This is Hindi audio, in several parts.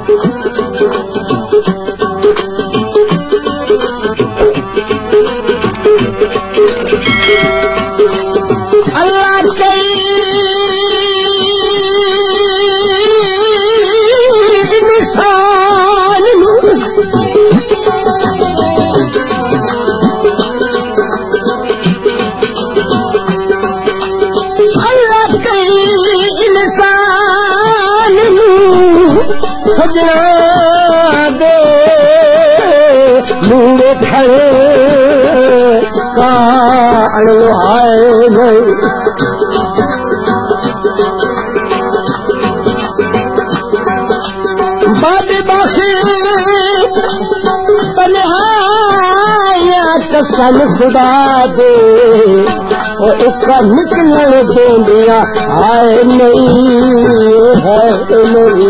सन खुदा दे और उसका निकलने देंदिया आए नहीं है नहीं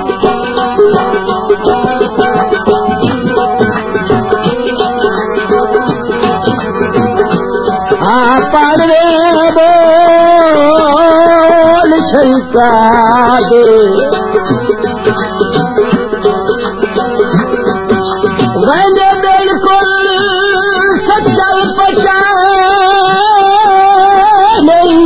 पाड़े बोल शरीका दे वैसे बिल्कुल सच्चल पचा नहीं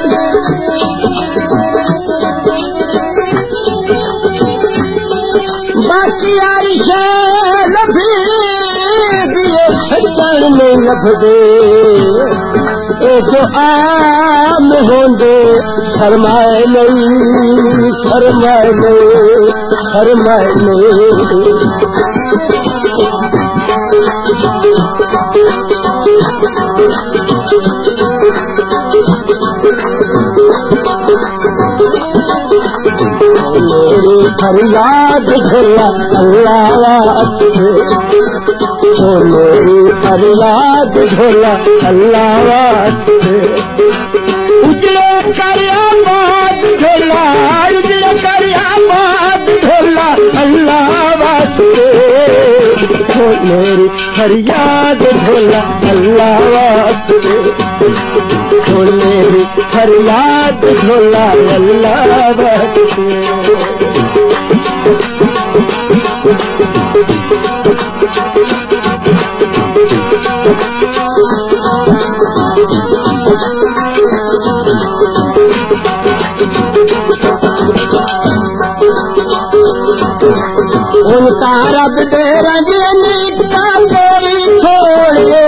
बाकी आई शे लभी दिए सच्चल में लभ दे जो आम होंदे शर्माए नहीं शर्माए नहीं शर्माए नहीं मेरी फरियाद झोला अल्लाह वास्ते तो मेरी फरियाद झोला अल्लाह वास्ते उजले करिया बात झोला उजले करिया बात झोला अल्लाह वास्ते तो मेरी फरियाद झोला अल्लाह वास्ते तो मेरी फरियाद झोला अल्लाह वास्ते उनका रब दे रंजनी का तेरी छोड़े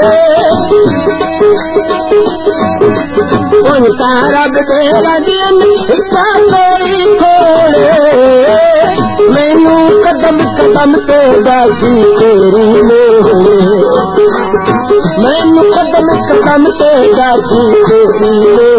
उनका रब दे रंजनी का तेरी छोड़े मैनू कदम कदम तो बाजी तेरी में मैनू कदम कदम तो बाजी तेरी में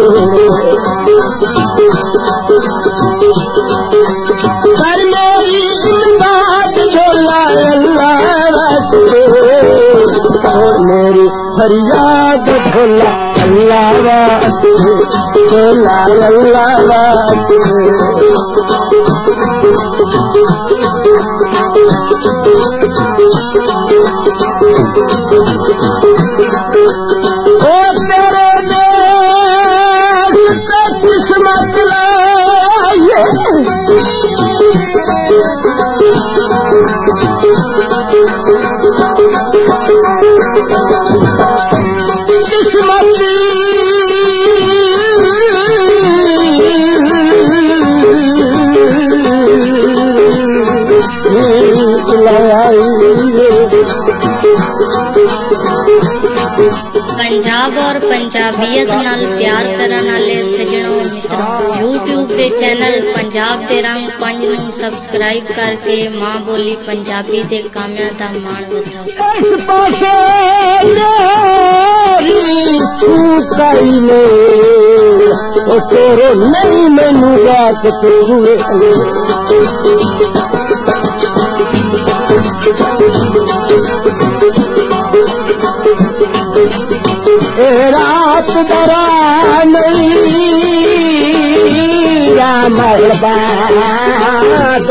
कर मेरी जिंदात झोला अल्लाह वास्ते और मेरी फरियाद झोला अल्लाह वास्ते झोला अल्लाह वास्ते ओ तेरे देश पे किस्मत लाए किस्मती पंजाब और पंजाबियत नाल प्यार करन वाले सजणों मित्रों YouTube दे चैनल पंजाब दे रंग 5 नूं सबसक्राइब करके मां बोली पंजाबी दे कामियां दा मान वधाओ। तेरे नहीं मैनू रात हुए रात डरा नहीं रामल बाद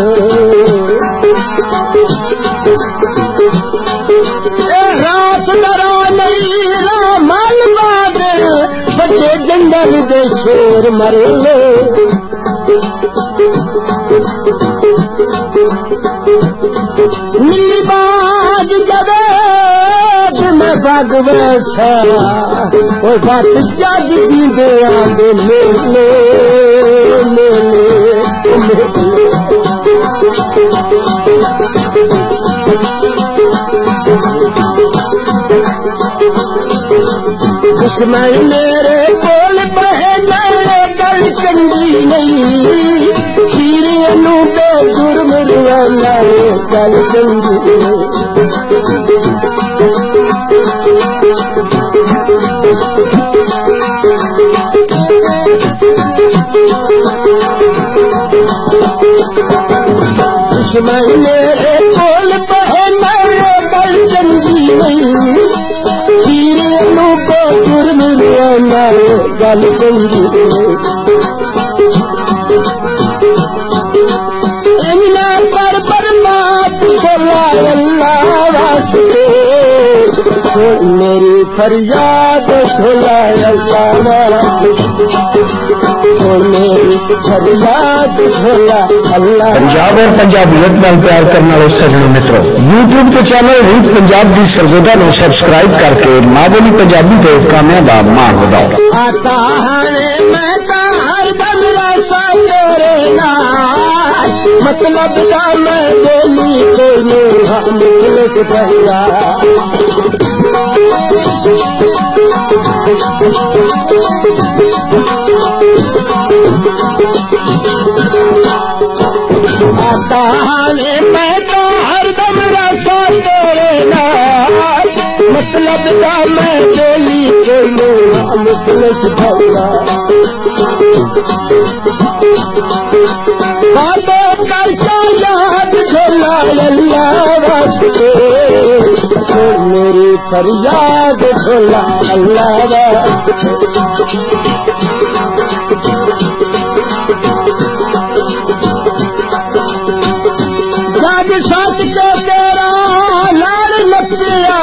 रात डरा नहीं रामल बाद बड़े जंगल दे शेर मरे भगवसा वो बात जग जी दे आंदे मेले दुश्मन मेरे कोल बहना गल चंगी नहीं खीरे नू बेजुर्म रुआना गल चंगी दुश्मन मेरे कोल बहना गल चंगी नहीं खीरे नू बेजुर्म रुआना गल चंगी इन्ना पर बर्बाद बोला अल्लाह वास्ते मेरी फरियाद झोला अल्लाह मेरी फरियाद झोला अल्लाह। पंजाब और पंजाबियत नाल प्यार करने वाले सजनों मित्रों यूट्यूब के चैनल रीत पंजाब की सरजोदा को सबसक्राइब करके मां बोली पंजाबी के कामयां दा मान वधाओ। आता हाने मैं ता हर दम रसा तेरे नाल मतलब दा मैं बोली कोई नहीं निकले से पहला आता हाने मैं तो हर दम रसा तेरे नाल मतलब दा मैं बोली कोई नहीं निकले से पहला बातों का याद झोला अल्लाह वास्ते मेरी फरियाद झोला अल्लाह वास्ते जग सच के तेरा लाड़ लपटिया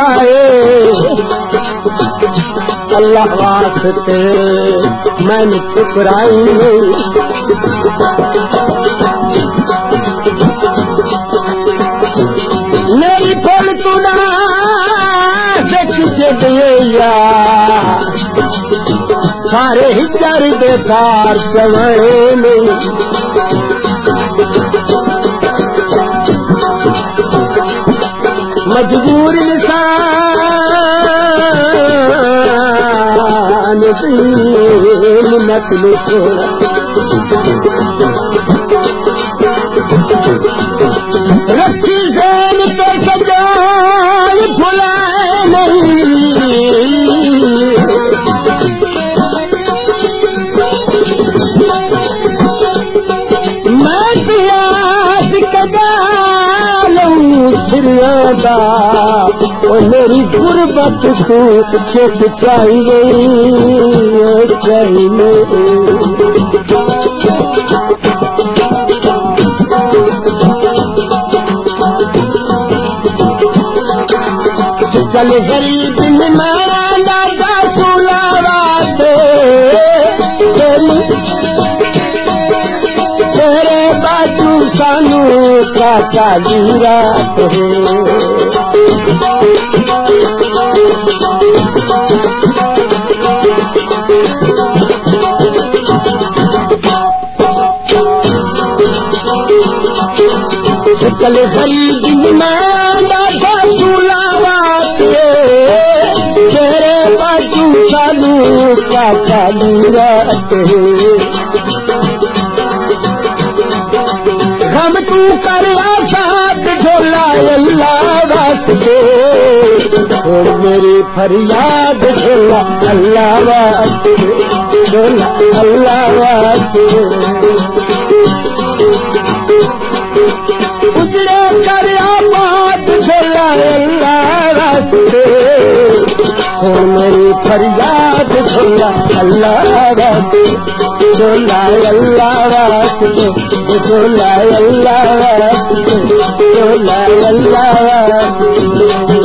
अल्लाह वास्ते मैंने ठुकराई नहीं मेरी फल तू ना देख दिया सारे ही चार बेकार चवड़े में मजबूर इंसान मतलब छोड़ा रखी जैन तो सजाए भुलाए नहीं मैं प्यास कदालूं सिरियादा और मेरी गुर्बत को चेत चाहिए चल गरीब मारा का सुलावाते तेरे बाजू सानू का चालीरा चल गरीब मारा का सुलावाते तेरे बाजू सानू का चालीरा हम तू कर आसाद झोला अल्लाह वास्ते और मेरी फरियाद झोला अल्लाह वास्ते झोला अल्लाह वास्ते उजड़े कर आबाद झोला अल्लाह वास्ते और मेरी फरियाद झोला अल्लाह वास्ते झोला अल्लाह वास्ते झोला अल्लाह वास्ते झोला अल्लाह वास्ते